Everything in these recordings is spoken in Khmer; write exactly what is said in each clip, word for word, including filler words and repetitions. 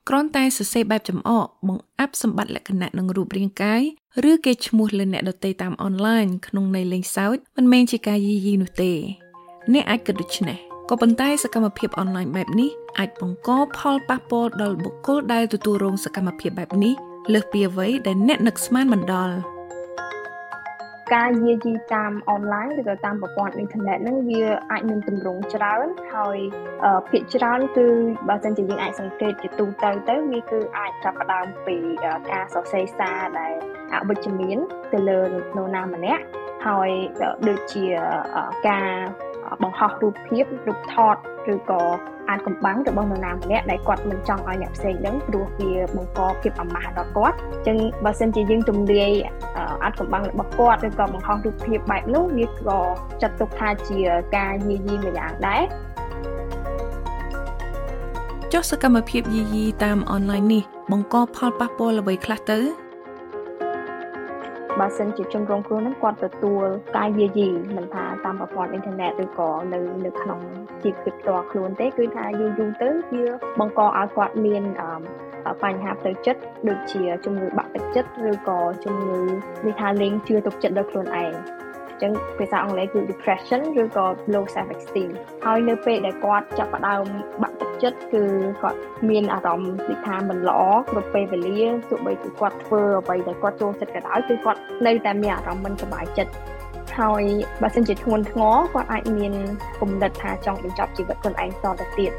គ្រាន់តែសរសេរបែបចំអកបង្អាប់សម្បត្តិលក្ខណៈនិងរូបរាងកាយឬគេឈ្មោះលើអ្នកដទៃតាមអនឡាញក្នុងន័យលេងសើចមិនមែនជាការយាយីនោះទេអ្នកអាចគិតដូច្នេះក៏ប៉ុន្តែសកម្មភាពអនឡាញបែបនេះអាចបង្កផលប៉ះពាល់ដល់បុគ្គលដែលទទួលរងសកម្មភាពបែបនេះលើសពីអ្វីដែលអ្នកនឹកស្មានមិនដល់ការយាយីតាមអនឡាញឬក៏តាមប្រព័ន្ធអ៊ីនធឺណិតហ្នឹងវាអាចមានទម្រង់ច្រើនហើយភាគច្រើនគឺបើសិនជាយើងអាចសង្កេតជាទូទៅទៅវាគឺអាចចាប់ផ្ដើមពីការសរសេរសារដែលអវិជ្ជមានទៅលើនរណាម្នាក់ហើយដូចជាការបង្ហោះរូបភាពរូបថតឬក៏អាចកំបាំងរបស់នរណាម្នាក់ដែលគាត់មិនចង់ឲ្យអ្នកផ្សេងដឹងព្រោះវាបង្កភាពអាម៉ាស់ដល់គាត់អញ្ចឹងបើសិនជាយើងទំលាយអាចកំបាំងរបស់គាត់ឬក៏បង្ហោះរូបភាពបែបនោះវាក៏ចាត់ទុកថាជាការយាយីមួយយ៉ាងដែរចុះសកម្មភាពយាយីតាមអនឡាញនេះបង្កផលប៉ះពាល់អ្វីខ្លះទៅបើសិនជាជនរងគ្រោះហ្នឹងគាត់ទទួលការយាយីមិនថាតាមប្រព័ន្ធអ៊ីនធឺណិតឬក៏នៅនៅក្នុងជីវភាពផ្ទាល់ខ្លួនទេគឺថាយូរយូរទៅវាបង្កឲ្យគាត់មានបញ្ហាផ្លូវចិត្តដូចជាជំងឺបាក់ទឹកចិត្តឬក៏ជំងឺនេះថាលេងជឿទុកចិត្តដល់ខ្លួនឯងអញ្ចឹងភាសាអង់គ្លេសគឺ depression ឬក៏ low self esteem ហើយនៅពេលដែលគាត់ចាប់ផ្ដើមបាក់ទឹកចិត្តគឺគាត់មានអារម្មណ៍ដូចថាមិនល្អគ្រប់ពេលវេលាទោះបីជាគាត់ធ្វើអ្វីដែលគាត់ចូលចិត្តក៏ដោយគឺគាត់នៅតែមានអារម្មណ៍មិនសប្បាយចិត្តហើយបើសិនជាធ្ងន់ធ្ងរគាត់អាចមានគំនិតថាចង់បញ្ចប់ជីវិតខ្លួនឯងតទៅទៀត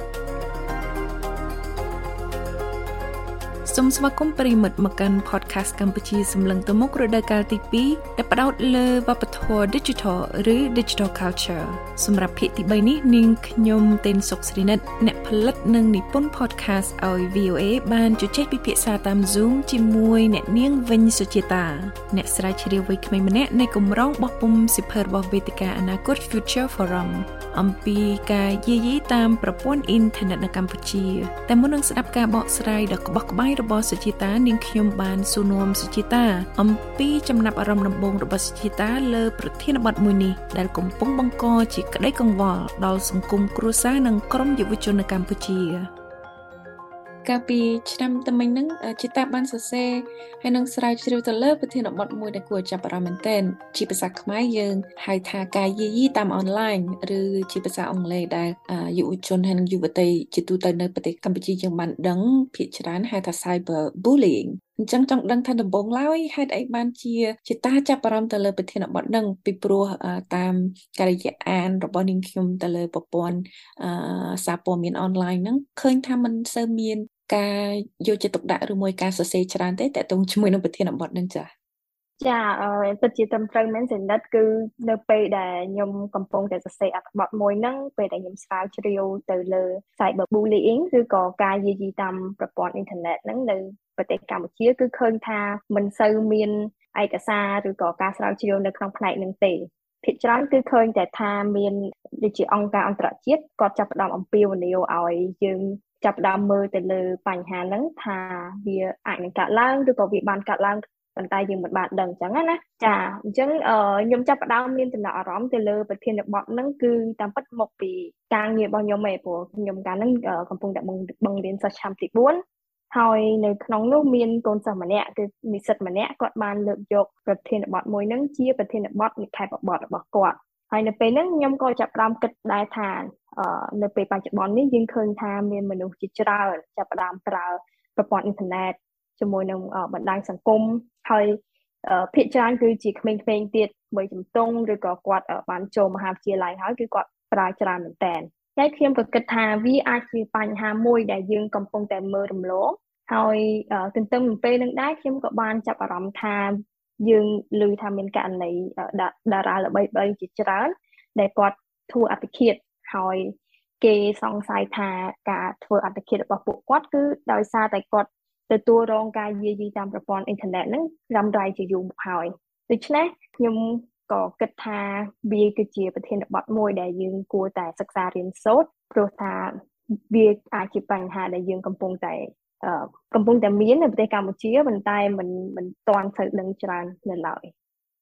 សូមស្វាគមន៍ប្រិយមិត្តមកកាន់ podcast កម្ពុជាសម្លឹងទៅមុខរដូវកាលទីពីរដែលផ្ដោតលើវប្បធម៌ Digital ឬ Digital Culture សម្រាប់ភាគទីបីនេះនាងខ្ញុំទេនសុកស្រីនិតអ្នកផលិតនិងនិពន្ធ podcast ឲ្យ វី អូ អេ បានជជែកពិភាក្សាតាម Zoom ជាមួយអ្នកនាងវិញសុជាតាអ្នកស្រាវជ្រាវវ័យក្មេងម្នាក់នៃគម្រោងបោះពុម្ពសៀវភៅរបស់វេទិកាអនាគត Future Forum អំពីការយាយីតាមប្រព័ន្ធអ៊ីនធឺណិតនៅកម្ពុជាតែមុននឹងស្ដាប់ការបកស្រាយដ៏ក្បោះក្បាយរបស់សុជាតានាងខ្ញុំបានសួរនាំសុជាតាអំពីចំណាប់អារម្មណ៍ដំបូងរបស់សុជាតាលើប្រធានបទមួយនេះដែលកំពុងបង្កជាក្តីកង្វល់ដល់សង្គមគ្រួសារនិងក្រុមយុវជននៅកម្ពុជាកាលពីឆ្នាំតែមិញហ្នឹងជាតាបានសរសេរហើយនឹងស្រាវជ្រាវទៅលើប្រធានបទមួយដែលគួរចាប់អារម្មណ៍មែនទែនជាភាសាខ្មែរយើងហៅថាការយាយីតាមអនឡាញឬជាភាសាអង់គ្លេសដែលយុវជនហើយនិងយុវតីជាទូទៅនៅប្រទេសកម្ពុជាយើងបានដឹងភាគច្រើនហៅថា cyber bullying អញ្ចឹងចង់ដឹងថាដំបូងឡើយហេតុអីបានជាជាតាចាប់អារម្មណ៍ទៅលើប្រធានបទហ្នឹងពីព្រោះតាមការរយៈអានរបស់នាងខ្ញុំទៅលើប្រព័ន្ធសារព័ត៌មានអនឡាញហ្នឹងឃើញថាมันសូវមានការយកចិត្តទុកដាក់ឬមួយការសរសេរច្រើនទេតើតើជាមួយនឹងប្រធានបទហ្នឹងចា៎ចាពិតជាត្រឹមត្រូវមែនសិនិតគឺនៅពេលដែលខ្ញុំកំពុងតែសរសេរអត្ថបទមួយហ្នឹងពេលដែលខ្ញុំស្រាវជ្រាវទៅលើ cyber bullying ឬក៏ការយាយីតាមប្រព័ន្ធអ៊ីនធឺណិតហ្នឹងនៅប្រទេសកម្ពុជាគឺឃើញថាមិនសូវមានឯកសារឬក៏ការស្រាវជ្រាវនៅក្នុងផ្នែកហ្នឹងទេភាគច្រើនគឺឃើញតែថាមានដូចជាអង្គការអន្តរជាតិគាត់ចាប់ផ្ដើមអំពាវនាវឲ្យយើងចាប់ផ្ដើមមើលទៅលើបញ្ហាហ្នឹងថាវាអាចនឹងកើតឡើងឬក៏វាបានកើតឡើងប៉ុន្តែយើងមិនបានដឹងអញ្ចឹងណាចាអញ្ចឹងខ្ញុំចាប់ផ្ដើមមានចំណាប់អារម្មណ៍ទៅលើប្រធានបទហ្នឹងគឺតាមពិតមកពីការងាររបស់ខ្ញុំឯងព្រោះខ្ញុំកាលហ្នឹងកំពុងតែបង្រៀនសិស្សឆ្នាំទីបួនហើយនៅក្នុងនោះមានកូនសិស្សម្នាក់គឺនិស្សិតម្នាក់គាត់បានលើកយកប្រធានបទមួយហ្នឹងជាប្រធានបទនិក្ខេបបទរបស់គាត់ហើយនៅពេលហ្នឹងខ្ញុំក៏ចាប់ផ្ដើមគិតដែរថានៅពេលបច្ចុប្បន្ននេះយើងឃើញថាមានមនុស្សជាច្រើនចាប់ផ្ដើមប្រើប្រព័ន្ធអ៊ីនធឺណិតជាមួយនឹងបណ្ដាញសង្គមហើយភាគច្រើនគឺជាក្មេងៗទៀតមួយជំទង់ឬក៏គាត់បានចូលមហាវិទ្យាល័យហើយគឺគាត់ប្រើច្រើនមែនតើតែខ្ញុំក៏គិតថាវាអាចជាបញ្ហាមួយដែលយើងកំពុងតែមើលរំលងហើយទន្ទឹមនឹងពេលនឹងដែរខ្ញុំក៏បានចាប់អារម្មណ៍ថាយើងឮថាមានករណីតារាល្បីៗជាច្រើនដែលគាត់ធ្វើអត្តឃាតហើយគេសង្ស័យថាការធ្វើអត្តឃាតរបស់ពួកគាត់គឺដោយសារតែគាត់ទទួលរងការយាយីតាមប្រព័ន្ធអ៊ីនធឺណិតហ្នឹងរ៉ាំរ៉ៃជាយូរមកហើយដូច្នេះខ្ញុំក៏គិតថាវាគឺជាប្រធានបទមួយដែលយើងគួរតែសិក្សារៀនសូត្រព្រោះថាវាអាចជាបញ្ហាដែលយើងកំពុងតែកំពុងតែមាននៅប្រទេសកម្ពុជាប៉ុន្តែមិនមិនទាន់ទៅដឹងច្រើននៅឡើយ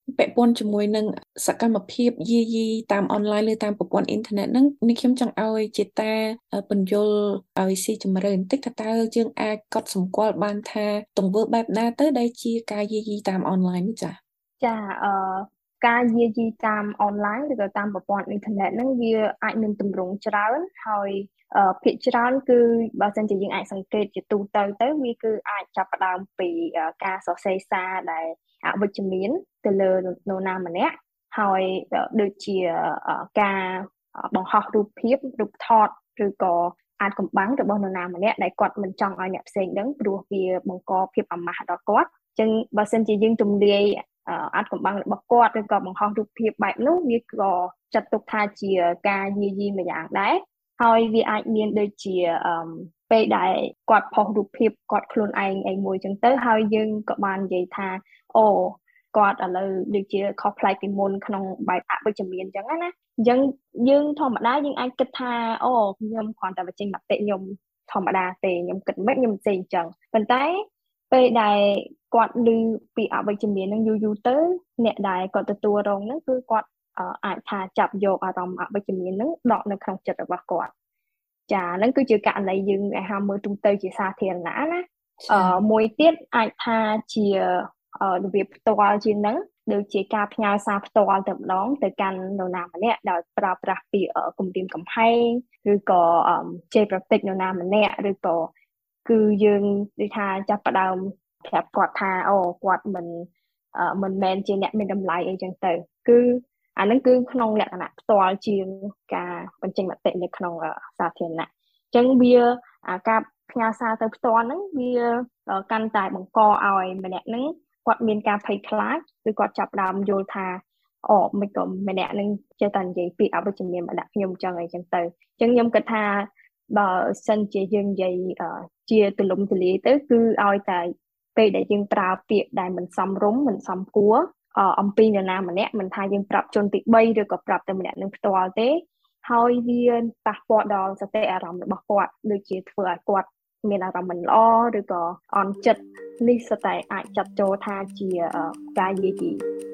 ពាក់ព័ន្ធជាមួយនឹងសកម្មភាពយាយីតាមអនឡាញឬតាមប្រព័ន្ធអ៊ីនធឺណិតហ្នឹងនេះខ្ញុំចង់ឲ្យជាតាពន្យល់ឲ្យស៊ីជម្រៅបន្តិចថាតើយើងអាចកត់សម្គាល់បានថាទង្វើបែបណាទៅដែលជាការយាយីតាមអនឡាញនេះចា៎ចាអឺការយាយីតាមអនឡាញឬក៏តាមប្រព័ន្ធអ៊ីនធឺណិតហ្នឹងវាអាចមានទម្រង់ច្រើនហើយភាគច្រើនគឺបើសិនជាយើងអាចសង្កេតជាទូទៅទៅវាគឺអាចចាប់ផ្ដើមពីការសរសេរសារដែលអវិជ្ជមានទៅលើនរណាម្នាក់ហើយដូចជាការបង្ហោះរូបភាពរូបថតឬក៏អាចកំបាំងរបស់នរណាម្នាក់ដែលគាត់មិនចង់ឲ្យអ្នកផ្សេងដឹងព្រោះវាបង្កភាពអាម៉ាស់ដល់គាត់អញ្ចឹងបើសិនជាយើងទម្លាយអាចកំបាំងរបស់គាត់ឬក៏បង្ហោះរូបភាពបែបនោះវាក៏ចាត់ទុកថាជាការយាយីមួយយ៉ាងដែរហើយវាអាចមានដូចជាពេលដែលគាត់ផុសរូបភាពគាត់ខ្លួនឯងអីមួយចឹងទៅហើយយើងក៏បាននិយាយថាអូគាត់ឥឡូវដូចជាខុសប្លែកពីមុនក្នុងបែបអវិជ្ជមានចឹងណាអញ្ចឹងយើងធម្មតាយើងអាចគិតថាអូខ្ញុំគ្រាន់តែបញ្ចេញមតិខ្ញុំធម្មតាទេខ្ញុំគិតមិនខ្ញុំផ្សេងចឹងប៉ុន្តែពេលដែលគាត់ឮពីអវិជ្ជមានហ្នឹងយូរយូរទៅអ្នកដែលគាត់ទទួលរងហ្នឹងគឺគាត់អាចថាចាប់យកអារម្មណ៍អវិជ្ជមានហ្នឹងដកនៅក្នុងចិត្តរបស់គាត់ចាហ្នឹងគឺជាករណីយើងហៅមើលទូទៅជាសាធារណៈណាអឺមួយទៀតអាចថាជារបៀបផ្ទាល់ជាងហ្នឹងដូចជាការផ្ញើសារផ្ទាល់តែម្ដងទៅកាន់នរណាម្នាក់ដោយប្រើប្រាស់ពីគម្រាមកំហែងឬក៏ជេរប្រតិចនរណាម្នាក់ឬក៏គឺយើងនិយាយថាចាប់ផ្ដើមប្រាប់គាត់ថាអូគាត់មិនមិនមែនជាអ្នកមានតម្លៃអីចឹងទៅគឺអានឹងគឺក្នុងលក្ខណៈផ្ទាល់ជាងការបញ្ចេញមតិនៅក្នុងសាធារណៈអញ្ចឹងវាការផ្ញើសារទៅផ្ទាល់ហ្នឹងវាកាន់តែបង្កឲ្យម្នាក់ហ្នឹងគាត់មានការភ័យខ្លាចឬគាត់ចាប់ដើមយល់ថាអូមិនក៏ម្នាក់ហ្នឹងចេះតែនិយាយពីអវិជ្ជមានមកដាក់ខ្ញុំចឹងអីចឹងទៅអញ្ចឹងខ្ញុំគិតថាបើសិនជាយើងនិយាយជាទលំទលាយទៅគឺឲ្យតែពេលដែលយើងប្រើពាក្យដែលមិនសមរម្យមិនសមគួរអំពីនរណាម្នាក់មិនថាយើងប្រាប់ជនទីបីឬក៏ប្រាប់តែម្នាក់នឹងផ្ទាល់ទេហើយវាប៉ះពាល់ដល់សតិអារម្មណ៍របស់គាត់ដូចជាធ្វើឲ្យគាត់មានអារម្មណ៍មិនល្អឬក៏អន់ចិត្តនេះសុទ្ធតែអាចចាត់ចូលថាជាការយាយី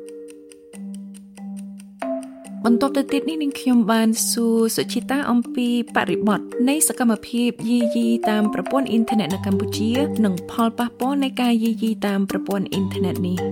បន្ទាប់ទៅទៀតនេះនឹងខ្ញុំបានសួរសុជីតាអំពីបរិបទនៃសកម្មភាពយាយីតាមប្រព័ន្ធអ៊ីនធឺណិតនៅកម្ពុជានិងផលប៉ះពាល់នៃការយាយីតាមប្រព័ន្ធអ៊ីនធឺណិតនេះ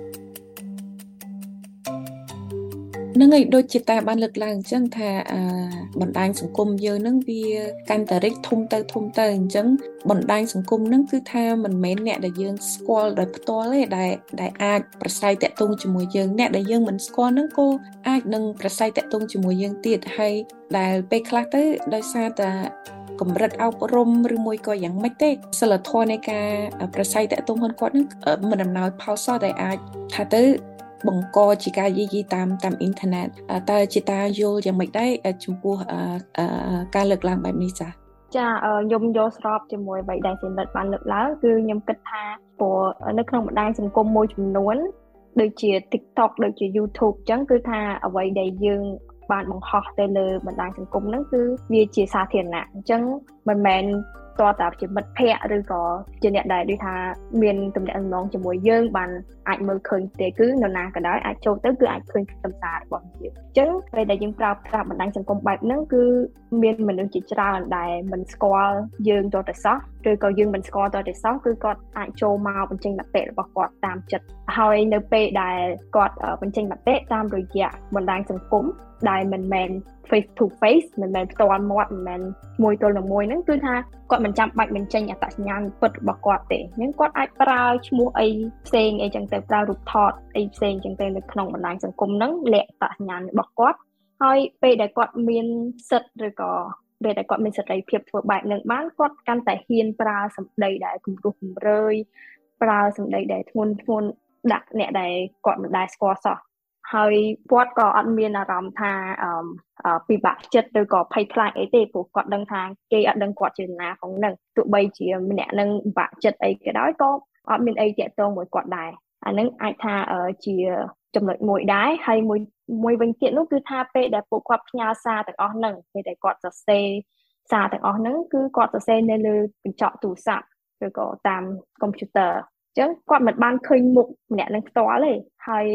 នឹងឯដូចជាតាបានលើកឡើងអញ្ចឹងថាបណ្ដាញសង្គមយើងនឹងវាកាន់តែរីកធំទៅធំទៅអញ្ចឹងបណ្ដាញសង្គមនឹងគឺថាមិនមែនអ្នកដែលយើងស្គាល់ដោយផ្ទាល់ទេដែលដែលអាចប្រស្រ័យតាក់ទងជាមួយយើងអ្នកដែលយើងមិនស្គាល់នឹងក៏អាចនឹងប្រស្រ័យតាក់ទងជាមួយយើងទៀតហើយដែលពេលខ្លះទៅដោយសារតែកម្រិតអប់រំឬមួយក៏យ៉ាងម៉េចទេសិលធម៌នៃការប្រស្រ័យតាក់ទងហ្នឹងគាត់នឹងមិនដំណោយផលសោះដែលអាចថាទៅបង្កជាការយាយីតាមតាមអ៊ីនធឺណិតតើជាតាយល់យ៉ាងម៉េចដែរចំពោះការលើកឡើងបែបនេះចា៎ចាខ្ញុំយកស្របជាមួយអ្វីដែលសេនិតបានលើកឡើងគឺខ្ញុំគិតថាព្រោះនៅក្នុងបណ្ដាញសង្គមមួយចំនួនដូចជា TikTok ដូចជា YouTube អញ្ចឹងគឺថាអ្វីដែលយើងបានបង្ហោះទៅលើបណ្ដាញសង្គមហ្នឹងគឺវាជាសាធារណៈអញ្ចឹងមិនមែនតើតាជាមិត្តភ័ក្តិឬក៏ជាអ្នកដែលដូចថាមានទំនាក់ទំនងជាមួយយើងបានអាចមើលឃើញទេគឺនរណាក៏ដោយអាចចូលទៅគឺអាចឃើញខ្លឹមសាររបស់យើងអញ្ចឹងពេលដែលយើងប្រើប្រាស់បណ្ដាញសង្គមបែបហ្នឹងគឺមានមនុស្សជាច្រើនដែលមិនស្គាល់យើងតទៅសោះឬក៏យើងមិនស្គាល់តទៅសោះគឺគាត់អាចចូលមកបញ្ចេញមតិរបស់គាត់តាមចិត្តហើយនៅពេលដែលគាត់បញ្ចេញមតិតាមរយៈបណ្ដាញសង្គមដែលមិនមែន face to face មិនមែនផ្ទាល់មាត់មិនមែនមួយទល់នឹងមួយហ្នឹងគឺថាគាត់មិនចាំបាច់បញ្ចេញអត្តសញ្ញាណពិតរបស់គាត់ទេអញ្ចឹងគាត់អាចប្រើឈ្មោះអីផ្សេងអីចឹងទៅប្រើរូបថតអីផ្សេងចឹងទៅនៅក្នុងបណ្ដាញសង្គមហ្នឹងលាក់អត្តសញ្ញាណរបស់គាត់ហើយពេលដែលគាត់មានសិទ្ធិឬក៏ពេលដែលគាត់មានសេរីភាពធ្វើបែបហ្នឹងបានគាត់កាន់តែហ៊ានប្រើសម្ដីដែលគំរោះគំរើយប្រើសម្ដីដែលធ្ងន់ធ្ងរដាក់អ្នកដែលគាត់មិនដែលស្គាល់សោះហើយគាត់ក៏អត់មានអារម្មណ៍ថាពិបាកចិត្តឬក៏ភ័យខ្លាចអីទេព្រោះគាត់ដឹងថាគេអត់ដឹងគាត់ជាណាផងហ្នឹងទោះបីជាម្នាក់នឹងពិបាកចិត្តអីក៏ដោយក៏អត់មានអីតាក់ទងមួយគាត់ដែរអាហ្នឹងអាចថាជាចំណុចមួយដែរហើយមួយមួយវិញទៀតនោះគឺថាពេលដែលពួកគាត់ផ្ញើសារទាំងអស់ហ្នឹងពេលដែលគាត់សរសេរសារទាំងអស់ហ្នឹងគឺគាត់សរសេរនៅលើកញ្ចក់ទូរស័ព្ទឬក៏តាមកុំព្យូទ័រអញ្ចឹងគាត់មិនបានឃើញមុខម្នាក់នឹងផ្ទាល់ទេហើយ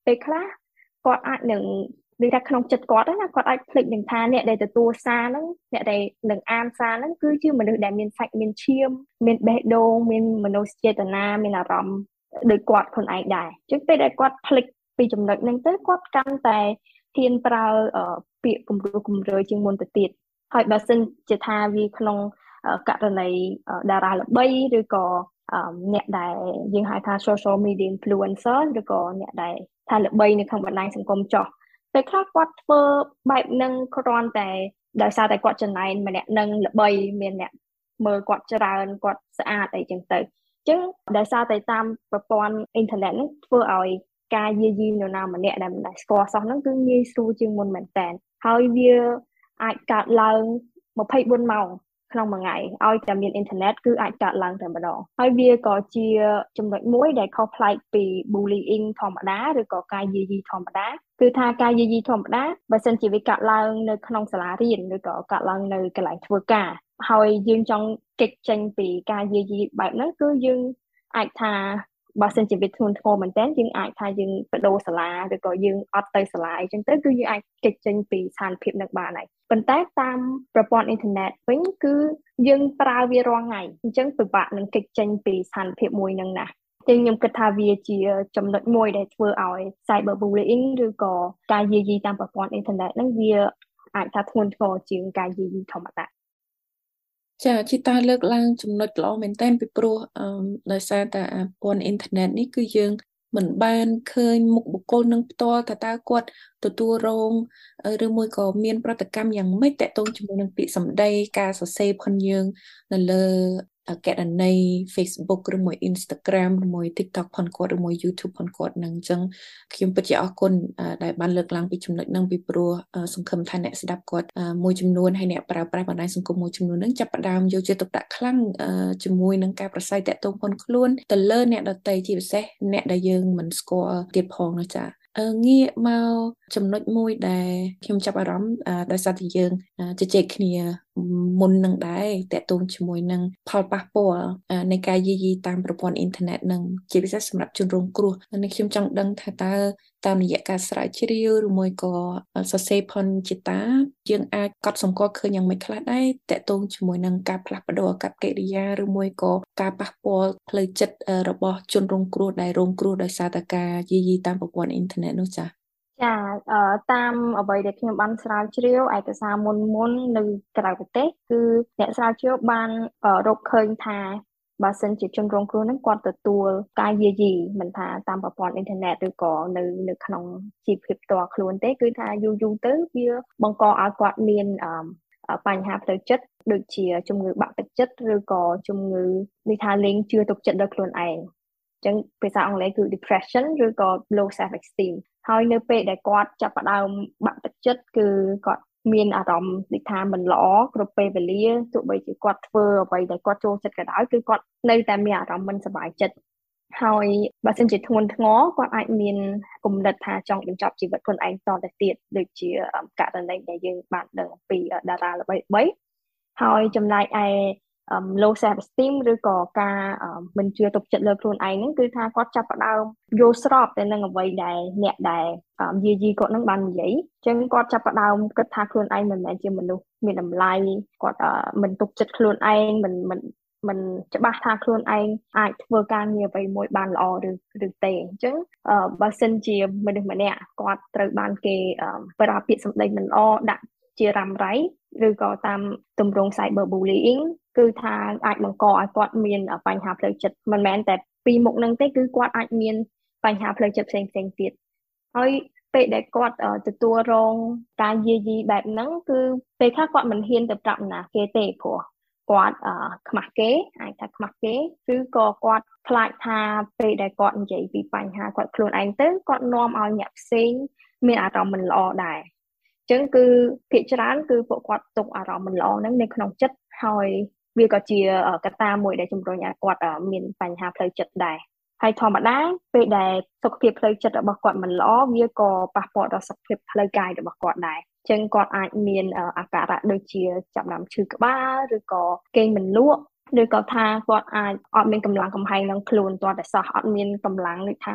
ពេលខ្លះគាត់អាចនឹងនិយាយថាក្នុងចិត្តគាត់ណាគាត់អាចភ្លេចនឹងថាអ្នកដែលទទួលសារហ្នឹងអ្នកដែលនឹងអានសារហ្នឹងគឺជាមនុស្សដែលមានសាច់មានឈាមមានបេះដូងមានមនោសញ្ចេតនាមានអារម្មណ៍ដូចគាត់ខ្លួនឯងដែរអញ្ចឹងពេលដែលគាត់ភ្លេចពីចំណុចហ្នឹងទៅគាត់កាន់តែហ៊ានប្រើពាក្យគំរោះគំរើយជាងមុនទៅទៀតហើយបើសិនជាថាវាក្នុងករណីតារាល្បីឬក៏អ្នកដែលយើងហៅថា social media influencer ឬក៏អ្នកដែលថាល្បីនៅក្នុងបណ្ដាញសង្គមចុះពេលខ្លះគាត់ធ្វើបែបហ្នឹងគ្រាន់តែដោយសារតែគាត់ចំណែនម្នាក់នឹងល្បីមានអ្នកមើលគាត់ច្រើនគាត់ស្អាតអីចឹងទៅអញ្ចឹងដោយសារតែតាមប្រព័ន្ធអ៊ីនធឺណិតហ្នឹងធ្វើឲ្យការយាយីនរណាម្នាក់ដែលមិនដែលស្គាល់សោះហ្នឹងគឺងាយស្រួលជាងមុនមែនតើហើយវាអាចកើតឡើងម្ភៃបួនម៉ោងក្នុងមួយថ្ងៃឲ្យតែមានអ៊ីនធឺណិតគឺអាចកើតឡើងតែម្ដងហើយវាក៏ជាចំណុចមួយដែលខុសប្លែកពី bullying ធម្មតាឬក៏ការយាយីធម្មតាគឺថាការយាយីធម្មតាបើសិនជាវាកើតឡើងនៅក្នុងសាលារៀនឬក៏កើតឡើងនៅកន្លែងធ្វើការហើយយើងចង់គេចចេញពីការយាយីបែបហ្នឹងគឺយើងអាចថាបើសិនជាវាធ្ងន់ធ្ងរមែនតើយើងអាចថាយើងបដូរសាលាឬក៏យើងអត់ទៅសាលាអញ្ចឹងទៅគឺយើងអាចគេចចេញពីស្ថានភាពនឹងបានហើយប៉ុន្តែតាមប្រព័ន្ធអ៊ីនធឺណិតវិញគឺយើងប្រើវារាល់ថ្ងៃអញ្ចឹងពិបាកនឹងគេចចេញពីស្ថានភាពមួយនឹងណាតែខ្ញុំគិតថាវាជាចំណុចមួយដែលធ្វើឲ្យ cyberbullying ឬក៏ការយាយីតាមប្រព័ន្ធអ៊ីនធឺណិតហ្នឹងវាអាចថាធ្ងន់ធ្ងរជាងការយាយីធម្មតាចាជីតាលើកឡើងចំណុចល្អមែនតើពីព្រោះអឺដោយសារតែប្រព័ន្ធអ៊ីនធឺណិតនេះគឺយើងមិនបានឃើញមុខបុគ្គលនឹងផ្ទាល់ថាតើគាត់ទទួលរងឬមួយក៏មានប្រតិកម្មយ៉ាងម៉េចតាក់ទងជាមួយនឹងពាក្យសម្ដីការសរសេរផងយើងនៅលើកណនី Facebook ឬមួយ Instagram ឬមួយ TikTok ផងគាត់ឬមួយ YouTube ផងគាត់នឹងអញ្ចឹងខ្ញុំពិតជាអរគុណដែលបានលើកឡើងពីចំណុចហ្នឹងពីព្រោះសង្ឃឹមថាអ្នកស្ដាប់គាត់មួយចំនួនហើយអ្នកប្រើប្រាស់បណ្ដាញសង្គមមួយចំនួនហ្នឹងចាប់ផ្ដើមយកចិត្តទុកដាក់ខ្លាំងជាមួយនឹងការប្រស័យតាក់ទងផងខ្លួនទៅលើអ្នកដទៃជាពិសេសអ្នកដែលយើងមិនស្គាល់ទៀតផងនោះចាងាកមកចំណុចមួយដែលខ្ញុំចាប់អារម្មណ៍ដោយសារតែយើងជជែកគ្នាមុននឹងដែរតាក់ទងជាមួយនឹងផលប៉ះពាល់នៃការយាយីតាមប្រព័ន្ធអ៊ីនធឺណិតនឹងជាពិសេសសម្រាប់ជនរងគ្រោះនេះខ្ញុំចង់ដឹងថាតើតាមរយៈការស្រាវជ្រាវឬមួយក៏សរសេរផុនជាតាយើងអាចកត់សម្គាល់ឃើញយ៉ាងម៉េចខ្លះដែរតាក់ទងជាមួយនឹងការផ្លាស់ប្ដូរអាកប្បកិរិយាឬមួយក៏ការប៉ះពាល់ផ្លូវចិត្តរបស់ជនរងគ្រោះដែលរងគ្រោះដោយសារតែការយាយីតាមប្រព័ន្ធអ៊ីនធឺណិតនោះចា៎ចាតាមអ្វីដែលខ្ញុំបានស្រាវជ្រាវឯកសារមុនមុននៅក្រៅប្រទេសគឺអ្នកស្រាវជ្រាវបានរកឃើញថាបើសិនជាជនរងគ្រោះហ្នឹងគាត់ទទួលការយាយីមិនថាតាមប្រព័ន្ធអ៊ីនធឺណិតឬក៏នៅនៅក្នុងជីវភាពផ្ទាល់ខ្លួនទេគឺថាយូរយូរទៅវាបង្កឲ្យគាត់មានបញ្ហាផ្លូវចិត្តដូចជាជំងឺបាក់ទឹកចិត្តឬក៏ជំងឺនេះថាលេងជឿទុកចិត្តដល់ខ្លួនឯងអញ្ចឹងភាសាអង់គ្លេសគឺ depression ឬក៏ low self esteem ហើយនៅពេលដែលគាត់ចាប់ផ្ដើមបាក់ទឹកចិត្តគឺគាត់មានអារម្មណ៍ដូចថាមិនល្អគ្រប់ពេលវេលាទោះបីជាគាត់ធ្វើអ្វីដែលគាត់ចូលចិត្តក៏ដោយគឺគាត់នៅតែមានអារម្មណ៍មិនសប្បាយចិត្តហើយបើសិនជាធ្ងន់ធ្ងរគាត់អាចមានគំនិតថាចង់បញ្ចប់ជីវិតខ្លួនឯងតទៅទៀតដូចជាករណីដែលយើងបានដឹងពីតារាល្បីៗហើយចំណែកឯlow self esteem ឬក៏ការមិនជឿទុកចិត្តលើខ្លួនឯងហ្នឹងគឺថាគាត់ចាប់ផ្ដើមយល់ស្របទៅនឹងអ្វីដែលអ្នកដែលយាយីគាត់នឹងបាននិយាយអញ្ចឹងគាត់ចាប់ផ្ដើមគិតថាខ្លួនឯងមិនមែនជាមនុស្សមានតម្លៃគាត់មិនទុកចិត្តខ្លួនឯងមិនមិនមិនច្បាស់ថាខ្លួនឯងអាចធ្វើការងារអ្វីមួយបានល្អឬឬទេអញ្ចឹងបើសិនជាមនុស្សម្នាក់គាត់ត្រូវបានគេប្រើពាក្យសម្ដីមិនល្អដាក់ជារ៉ាំរ៉ៃឬក៏តាមទម្រង់ cyberbullying គឺថាអាចបង្កឲ្យគាត់មានបញ្ហាផ្លូវចិត្តមិនមែនតែពីមុខនឹងទេគឺគាត់អាចមានបញ្ហាផ្លូវចិត្តផ្សេងផ្សេងទៀតហើយពេលដែលគាត់ទទួលរងការយាយីបែបហ្នឹងគឺពេលខ្លះគាត់មិនហ៊ានទៅប្រាប់ណាគេទេព្រោះគាត់ខ្មាស់គេអាចថាខ្មាស់គេឬក៏គាត់ខ្លាចថាពេលដែលគាត់និយាយពីបញ្ហាគាត់ខ្លួនឯងទៅគាត់នាំឲ្យអ្នកផ្សេងមានអារម្មណ៍មិនល្អដែរអញ្ចឹងគឺភាគច្រើនគឺពួកគាត់ទុកអារម្មណ៍មិនល្អហ្នឹងនៅក្នុងចិត្តហើយវាក៏ជាកត្តាមួយដែលជំរុញឲ្យគាត់មានបញ្ហាផ្លូវចិត្តដែរហើយធម្មតាពេលដែលសុខភាពផ្លូវចិត្តរបស់គាត់មិនល្អវាក៏ប៉ះពាល់ដល់សុខភាពផ្លូវកាយរបស់គាត់ដែរអញ្ចឹងគាត់អាចមានអាការៈដូចជាចាប់ផ្ដើមឈឺក្បាលឬក៏គេងមិនលក់ឬក៏ថាគាត់អាចអត់មានកម្លាំងកំហែងក្នុងខ្លួនទាល់តែសោះអត់មានកម្លាំងដូចថា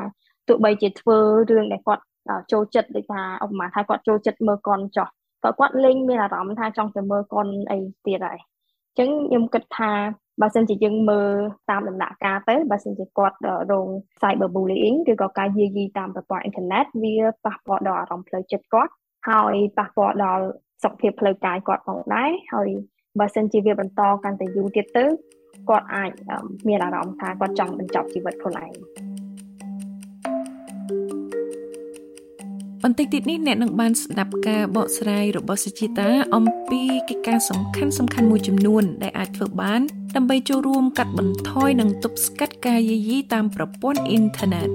ទោះបីជាធ្វើរឿងដែលគាត់ចូលចិត្តដូចថាឧបមាថាគាត់ចូលចិត្តមើលកុនចុះក៏គាត់លេងមានអារម្មណ៍ថាចង់ទៅមើលកុនអីទៀតហើយអញ្ចឹងខ្ញុំគិតថាបើសិនជាយើងមើលតាមដំណាក់កាលទៅបើសិនជាគាត់រង cyberbullying ឬក៏ការយាយីតាមប្រព័ន្ធអ៊ីនធឺណិតវាប៉ះពាល់ដល់អារម្មណ៍ផ្លូវចិត្តគាត់ហើយប៉ះពាល់ដល់សុខភាពផ្លូវកាយគាត់ផងដែរហើយបើសិនជាវាបន្តកាន់តែយូរទៀតទៅគាត់អាចមានអារម្មណ៍ថាគាត់ចង់បញ្ចប់ជីវិតខ្លួនឯងបន្តិចទៀតនេះអ្នកនឹងបានស្ដាប់ការបកស្រាយរបស់សុជីតាអំពីកិច្ចការសំខាន់សំខាន់មួយចំនួនដែលអាចធ្វើបានដើម្បីចូលរួមកាត់បន្ថយនិងទប់ស្កាត់ការយាយីតាមប្រព័ន្ធអ៊ីនធឺណិត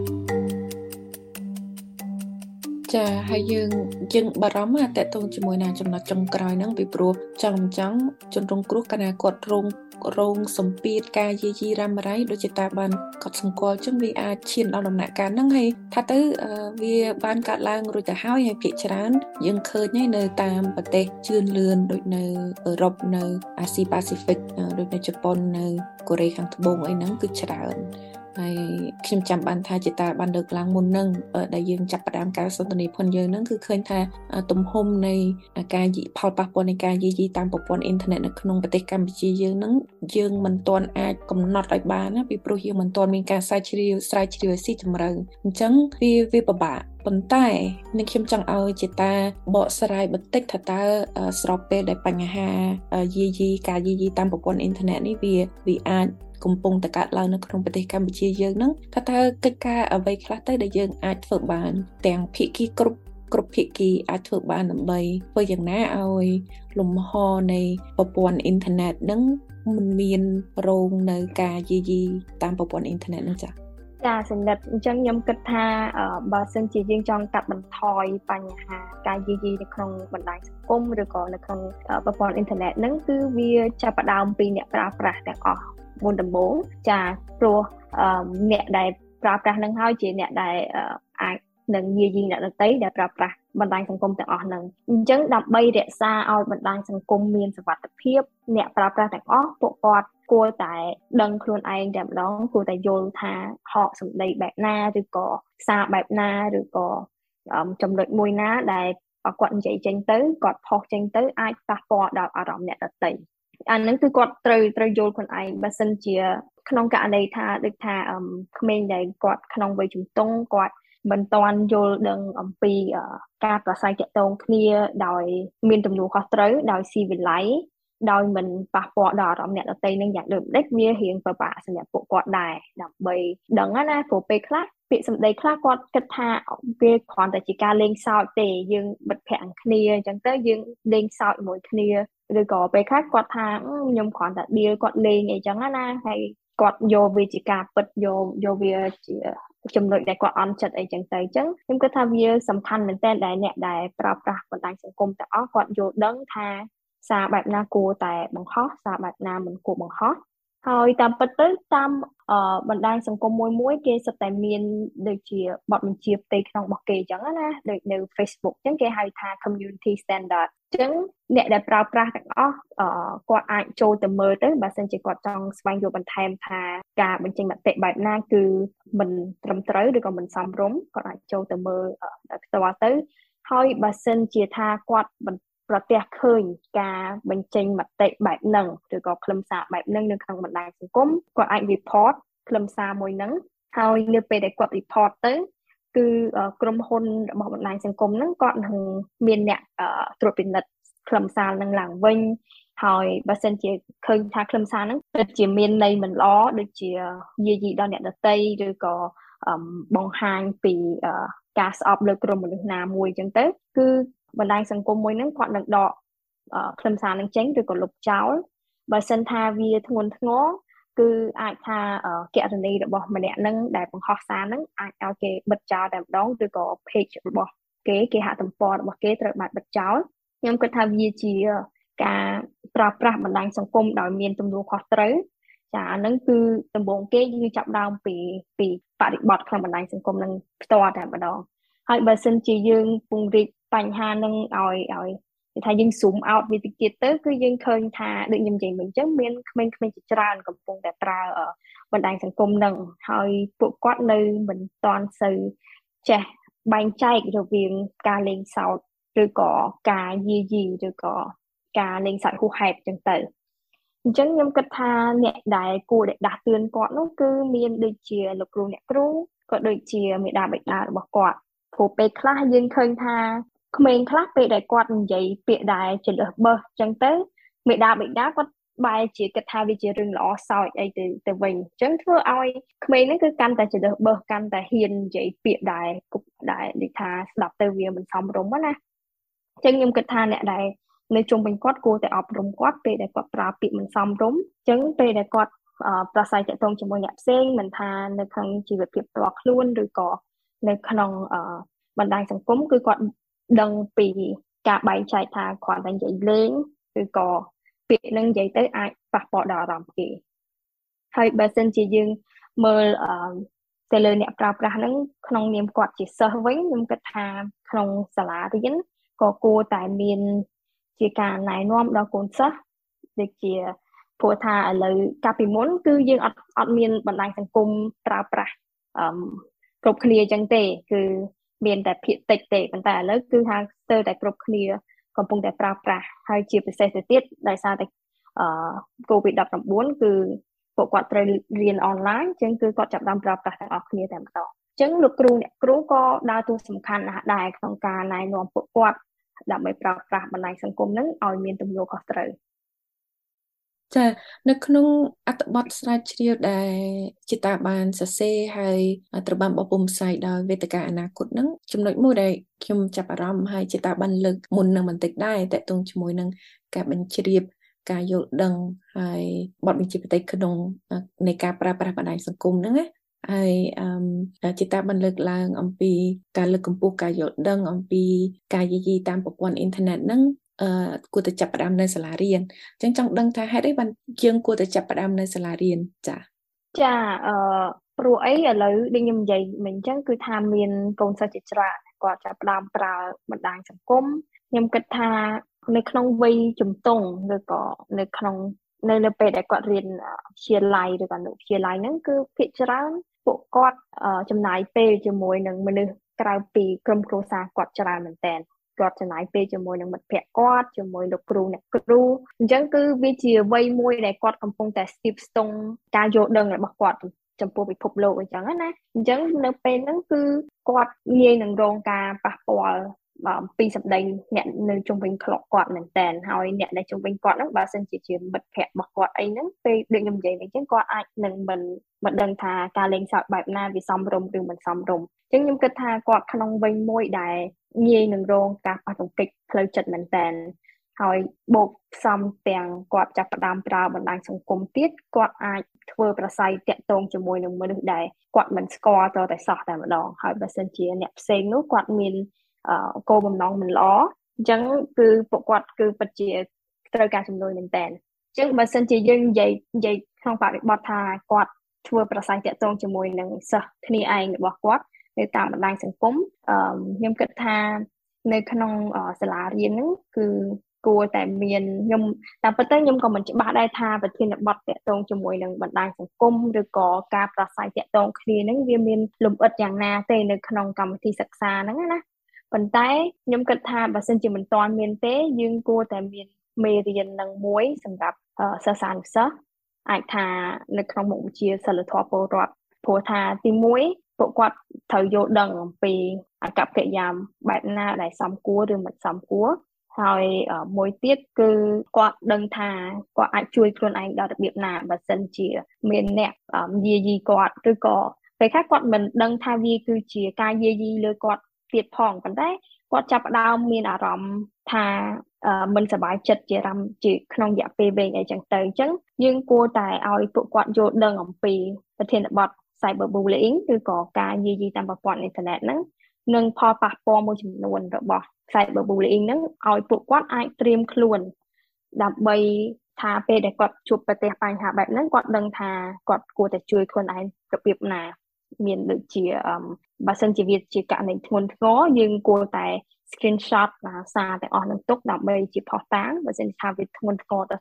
ចាហើយយើងយើងបារម្ភតែតទៅជាមួយនឹងចំណុចចុងក្រោយហ្នឹងពីព្រោះចង់ចង់ជនរងគ្រោះកាលណាគាត់រងរងសម្ពាធការយាយីរ៉ាំរ៉ៃដូចជាតាបានកត់សម្គាល់ចឹងវាអាចឈានដល់ដំណាក់កាលហ្នឹងហើយថាទៅវាបានកើតឡើងរួចទៅហើយហើយភាគច្រើនយើងឃើញហើយនៅតាមប្រទេសជឿនលឿនដូចនៅអឺរ៉ុបនៅអាស៊ីប៉ាស៊ីហ្វិកដូចនៅជប៉ុននៅកូរ៉េខាងត្បូងអីហ្នឹងគឺច្រើនហើយខ្ញុំចាំបានថាជាតាបានលើកឡើងមុននឹងដែលយើងចាប់ផ្ដើមការសន្ទនាផងយើងហ្នឹងគឺឃើញថាទំហំនៃការផលប៉ះពាល់នៃការយាយីតាមប្រព័ន្ធអ៊ីនធឺណិតនៅក្នុងប្រទេសកម្ពុជាយើងហ្នឹងយើងមិនទាន់អាចកំណត់ឲ្យបានណាពីព្រោះយើងមិនទាន់មានការស្រាវជ្រាវស្រាវជ្រាវស៊ីជម្រៅអញ្ចឹងវាវាពិបាកប៉ុន្តែនឹងខ្ញុំចង់ឲ្យជាតាបកស្រាយបន្តិចថាតើស្របពេលដែលបញ្ហាយាយីការយាយីតាមប្រព័ន្ធអ៊ីនធឺណិតនេះវាវាអាចកំពុងតែកើតឡើងនៅក្នុងប្រទេសកម្ពុជាយើងហ្នឹងថាតើកិច្ចការអ្វីខ្លះទៅដែលយើងអាចធ្វើបានទាំងភាគីគ្រប់គ្រប់ភាគីអាចធ្វើបានដើម្បីធ្វើយ៉ាងណាឲ្យលំហនៃប្រព័ន្ធអ៊ីនធឺណិតហ្នឹងមិនមានរងនៅការយាយីតាមប្រព័ន្ធអ៊ីនធឺណិតហ្នឹងចា៎ចាសម្រាប់អញ្ចឹងខ្ញុំគិតថាបើសិនជាយើងចង់កាត់បន្ថយបញ្ហាការយាយីនៅក្នុងបណ្ដាញសង្គមឬក៏នៅក្នុងប្រព័ន្ធអ៊ីនធឺណិតហ្នឹងគឺវាចាប់ផ្ដើមពីអ្នកប្រើប្រាស់ទាំងអស់មុនដំបូងចាព្រោះអ្នកដែលប្រើប្រាស់នឹងហើយជាអ្នកដែលអាចនឹងយាយីអ្នកដទៃដែលប្រើប្រាស់បណ្ដាញសង្គមទាំងអស់ហ្នឹងអញ្ចឹងដើម្បីរក្សាឲ្យបណ្ដាញសង្គមមានសុវត្ថិភាពអ្នកប្រើប្រាស់ទាំងអស់ពួកគាត់គួរតែដឹងខ្លួនឯងតែម្ដងគួរតែយល់ថាហកសម្ដីបែបណាឬក៏សារបែបណាឬក៏ចំណុចមួយណាដែលគាត់និយាយចេញទៅគាត់ផុសចេញទៅអាចប៉ះពាល់ដល់អារម្មណ៍អ្នកដទៃអាហ្នឹងគឺគាត់ត្រូវត្រូវយល់ខ្លួនឯងបើសិនជាក្នុងករណីថាដូចថាក្មេងដែលគាត់ក្នុងវ័យជំទង់គាត់មិនទាន់យល់ដឹងអំពីការប្រស្រ័យទាក់ទងគ្នាដោយមានទំនួលខុសត្រូវដោយស៊ីវិល័យដោយមិនប៉ះពាល់ដល់អារម្មណ៍អ្នកដទៃនឹងយ៉ាងដូចម្ដេចវារៀងពិបាកសម្រាប់ពួកគាត់ដែរដើម្បីដឹងណាព្រោះពេលខ្លះពាក្យសម្ដីខ្លះគាត់គិតថាវាគ្រាន់តែជាការលេងសើចទេយើងមិត្តភក្តិគ្នាអញ្ចឹងទៅយើងលេងសើចជាមួយគ្នាឬក៏ពេលខ្លះគាត់ថាខ្ញុំគ្រាន់តែដៀលគាត់លេងអីចឹងណាហើយគាត់យកវាជាការពិតយកយកវាជាចំណុចដែលគាត់អន់ចិត្តអីចឹងទៅអញ្ចឹងខ្ញុំគិតថាវាសំខាន់មែនទែនដែលអ្នកដែលប្រើប្រាស់បណ្ដាញសង្គមទាំងអស់គាត់យល់ដឹងថាសារបែបណាគួរតែបង្ហោះសារបែបណាមិនគួរបង្ហោះហើយតាមពិតទៅតាមបណ្ដាញសង្គមមួយមួយគេសុទ្ធតែមានដូចជាបទបញ្ជាផ្ទៃក្នុងរបស់គេអញ្ចឹងណាដូចនៅ Facebook អញ្ចឹងគេហៅថា community standard អញ្ចឹងអ្នកដែលប្រើប្រាស់ទាំងអស់គាត់អាចចូលទៅមើលទៅបើសិនជាគាត់ចង់ស្វែងយល់បន្ថែមថាការបញ្ចេញមតិបែបណាគឺមិនត្រឹមត្រូវឬក៏មិនសមរម្យគាត់អាចចូលទៅមើលផ្ទាល់ទៅហើយបើសិនជាថាគាត់ប្រទះឃើញការបញ្ចេញមតិបែបហ្នឹងឬក៏ខ្លឹមសារបែបហ្នឹងនៅក្នុងបណ្ដាញសង្គមគាត់អាច report ខ្លឹមសារមួយហ្នឹងហើយនៅពេលដែលគាត់ report ទៅគឺក្រុមហ៊ុនរបស់បណ្ដាញសង្គមហ្នឹងគាត់នឹងមានអ្នកត្រួតពិនិត្យខ្លឹមសារហ្នឹងឡើងវិញហើយបើសិនជាឃើញថាខ្លឹមសារហ្នឹងពិតជាមានន័យមិនល្អដូចជាយាយីដល់អ្នកដទៃឬក៏បង្ហាញពីការស្អប់លើក្រុមមនុស្សណាមួយអញ្ចឹងទៅគឺបណ្ដាញសង្គមមួយហ្នឹងគាត់នឹងដកខ្លឹមសារហ្នឹងចេញឬក៏លុបចោលបើសិនថាវាធ្ងន់ធ្ងរគឺអាចថាគណនីរបស់ម្នាក់ហ្នឹងដែលបង្ហោះសារហ្នឹងអាចឲ្យគេបិទចោលតែម្ដងឬក៏ page របស់គេគេហទំព័ររបស់គេត្រូវបានបិទចោលខ្ញុំគិតថាវាជាការប្រើប្រាស់បណ្ដាញសង្គមដោយមានទំនួលខុសត្រូវចាហ្នឹងគឺដំបូងគេគឺចាប់ដើមពីពីបរិបទក្នុងបណ្ដាញសង្គមហ្នឹងផ្ទាល់តែម្ដងហើយបើសិនជាយើងពង្រីកបញ្ហានឹងឲ្យឲ្យគេថាយើង zoom out វាតិចទៀតទៅគឺយើងឃើញថាដូចខ្ញុំនិយាយមិញអញ្ចឹងមានក្មេងៗជាច្រើនកំពុងតែប្រើបណ្ដាញសង្គមនឹងហើយពួកគាត់នៅមិនទាន់សូវចេះបែងចែករវាងការលេងសើចឬក៏ការយាយីឬក៏ការលេងសើចហួសហេតុចឹងទៅអញ្ចឹងខ្ញុំគិតថាអ្នកដែលគួរដែលដាស់តឿនគាត់នោះគឺមានដូចជាលោកគ្រូអ្នកគ្រូក៏ដូចជាមេដាបេដារបស់គាត់ព្រោះពេលខ្លះយើងឃើញថាក្មេងខ្លះពេលដែលគាត់និយាយពាក្យដែលចលឹះបឹសចឹងទៅមេដាបេដាគាត់បែរជាគិតថាវាជារឿងល្អសើចអីទៅទៅវិញអញ្ចឹងធ្វើឲ្យក្មេងហ្នឹងគឺកាន់តែចលឹះបឹសកាន់តែហ៊ាននិយាយពាក្យដែលគប់ដែលដូចថាស្ដាប់ទៅវាមិនសមរម្យណាអញ្ចឹងខ្ញុំគិតថាអ្នកដែលនៅជុំវិញគាត់គួរតែអប់រំគាត់ពេលដែលគាត់ប្រើពាក្យមិនសមរម្យអញ្ចឹងពេលដែលគាត់ប្រស័យតាក់ទងជាមួយអ្នកផ្សេងមិនថានៅក្នុងជីវភាពផ្ទាល់ខ្លួនឬក៏នៅក្នុងបណ្ដាញសង្គមគឺគាត់ដឹងពីការបែងចែកថាគ្រាន់តែនិយាយលេងឬក៏ពាក្យនឹងនិយាយទៅអាចប៉ះពាល់ដល់អារម្មណ៍គេហើយបើសិនជាយើងមើលអឺទៅលើអ្នកប្រើប្រាស់ហ្នឹងក្នុងនាមគាត់ជាសិស្សវិញខ្ញុំគិតថាក្នុងសាលារៀនក៏គួរតែមានជាការណែនាំដល់កូនសិស្សដូចជាព្រោះថាឥឡូវកាលពីមុនគឺយើងអត់អត់មានបណ្ដាញសង្គមប្រើប្រាស់អឺគ្រប់គ្នាអញ្ចឹងទេគឺមានតែភាគតិចទេប៉ុន្តែឥឡូវគឺថាស្ទើរតែគ្រប់គ្នាកំពុងតែប្រើប្រាស់ហើយជាពិសេសទៅទៀតដោយសារតែអឺ កូវីដ ដប់ប្រាំបួន គឺពួកគាត់ត្រូវរៀនអនឡាញអញ្ចឹងគឺគាត់ចាប់ផ្ដើមប្រើប្រាស់ទាំងអស់គ្នាតែម្ដងអញ្ចឹងលោកគ្រូអ្នកគ្រូក៏ដើរតួសំខាន់ណាស់ដែរក្នុងការណែនាំពួកគាត់ដើម្បីប្រើប្រាស់បណ្ដាញសង្គមហ្នឹងឲ្យមានទំនួលខុសត្រូវចានៅក្នុងអត្ថបទស្រាវជ្រាវដែលជាតាបានសរសេរហើយត្រូវបានបោះពុម្ពផ្សាយដោយវេទិកាអនាគតហ្នឹងចំណុចមួយដែលខ្ញុំចាប់អារម្មណ៍ហើយជាតាបានលើកមុននឹងបន្តិចដែរតកតងជាមួយនឹងការបញ្ជ្រាបការយល់ដឹងហើយបទបញ្ជាផ្ទៃក្នុងនៃការប្រើប្រាស់បណ្ដាញសង្គមហ្នឹងណាហើយអឺជាតាបានលើកឡើងអំពីការលើកកម្ពស់ការយល់ដឹងអំពីការយាយីតាមប្រព័ន្ធអ៊ីនធឺណិតហ្នឹងអឺគួរតែចាប់ផ្ដើមនៅសាលារៀនអញ្ចឹងចង់ដឹងថាហេតុអីបានយើងគួរតែចាប់ផ្ដើមនៅសាលារៀនចាចាអឺព្រោះអីឥឡូវដូចខ្ញុំនិយាយមិញអញ្ចឹងគឺថាមានកូនសិស្សជាច្រើនគាត់ចាប់ផ្ដើមប្រើបណ្ដាញសង្គមខ្ញុំគិតថានៅក្នុងវ័យជំទង់ឬក៏នៅក្នុងនៅនៅពេលដែលគាត់រៀនវិទ្យាល័យឬក៏នៅវិទ្យាល័យហ្នឹងគឺភាគច្រើនពួកគាត់ចំណាយពេលជាមួយនឹងមនុស្សក្រៅពីក្រុមគ្រួសារគាត់ច្រើនមែនតើគាត់ចំណាយពេលជាមួយនឹងមិត្តភ័ក្តិគាត់ជាមួយលោកគ្រូអ្នកគ្រូអញ្ចឹងគឺវាជាវ័យមួយដែលគាត់កំពុងតែស្ទាបស្ទង់ការយល់ដឹងរបស់គាត់ចំពោះពិភពលោកអញ្ចឹងណាអញ្ចឹងនៅពេលហ្នឹងគឺគាត់ងាយនឹងរងការប៉ះពាល់ពីសម្ដីអ្នកនៅជុំវិញក្លក់គាត់មែនតើហើយអ្នកដែលជុំវិញគាត់ហ្នឹងបើសិនជាជាមិត្តភ័ក្តិរបស់គាត់អីហ្នឹងពេលដូចខ្ញុំនិយាយអញ្ចឹងគាត់អាចនឹងមិនមិនដឹងថាការលេងសើចបែបណាវាសមរម្យឬមិនសមរម្យអញ្ចឹងខ្ញុំគិតថាគាត់ក្នុងវ័យមួយដែលងាយនឹងរងការប៉ះទង្គិចផ្លូវចិត្តមែនតើហើយបូកផ្សំទាំងគាត់ចាប់ផ្ដើមប្រើបណ្ដាញសង្គមទៀតគាត់អាចធ្វើប្រស័យតាក់ទងជាមួយនឹងមនុស្សដែលគាត់មិនស្គាល់តតែសោះតែម្ដងហើយបើសិនជាអ្នកផ្សេងនោះគាត់មានគោលបំណងមិនល្អអញ្ចឹងគឺពួកគាត់គឺពិតជាត្រូវការជំនួយមែនតើអញ្ចឹងបើសិនជាយើងនិយាយនិយាយក្នុងបរិបទថាគាត់ធ្វើប្រស័យតាក់ទងជាមួយនឹងសិស្សគ្នាឯងរបស់គាត់នៅតាមបណ្ដាញសង្គមខ្ញុំគិតថានៅក្នុងសាលារៀនហ្នឹងគឺគួរតែមានខ្ញុំតាមពិតទៅខ្ញុំក៏មិនច្បាស់ដែរថាប្រធានបទតាក់ទងជាមួយនឹងបណ្ដាញសង្គមឬក៏ការប្រស័យតាក់ទងគ្នាហ្នឹងវាមានលម្អិតយ៉ាងណាទេនៅក្នុងកម្មវិធីសិក្សាហ្នឹងណាប៉ុន្តែខ្ញុំគិតថាបើសិនជាមិនទាន់មានទេយើងគួរតែមានមេរៀននឹងមួយសម្រាប់សិស្សានុសិស្សអាចថានៅក្នុងមុខវិជ្ជាសិលធម៌ពលរដ្ឋព្រោះថាទីមួយពួកគាត់ត្រូវយល់ដឹងអំពីអកប្បកិរិយាបែបណាដែលសមគួរឬមិនសមគួរហើយមួយទៀតគឺគាត់ដឹងថាគាត់អាចជួយខ្លួនឯងដល់របៀបណាបើសិនជាមានអ្នកយាយីគាត់ឬក៏ពេលខ្លះគាត់មិនដឹងថាវាគឺជាការយាយីលើគាត់ទៀតផងប៉ុន្តែគាត់ចាប់ផ្ដើមមានអារម្មណ៍ថាមិនសប្បាយចិត្តជារំជាក្នុងរយៈពេលវែងអីចឹងទៅអញ្ចឹងយើងគួរតែឲ្យពួកគាត់យល់ដឹងអំពីប្រធានបទ cyberbullying ឬក៏ការយាយីតាមប្រព័ន្ធអ៊ីនធឺណិតហ្នឹងនិងផលប៉ះពាល់មួយចំនួនរបស់ cyberbullying ហ្នឹងឲ្យពួកគាត់អាចត្រៀមខ្លួនដើម្បីថាពេលដែលគាត់ជួបប្រទះបញ្ហាបែបហ្នឹងគាត់ដឹងថាគាត់គួរតែជួយខ្លួនឯងរបៀបណាមានដូចជាបើសិនជាវាជាករណីធ្ងន់ធ្ងរយើងគួរតែ screenshot សារទាំងអស់នឹងទុកដើម្បីជាភស្តុតាងបើសិនថាវាធ្ងន់ធ្ងរទៅ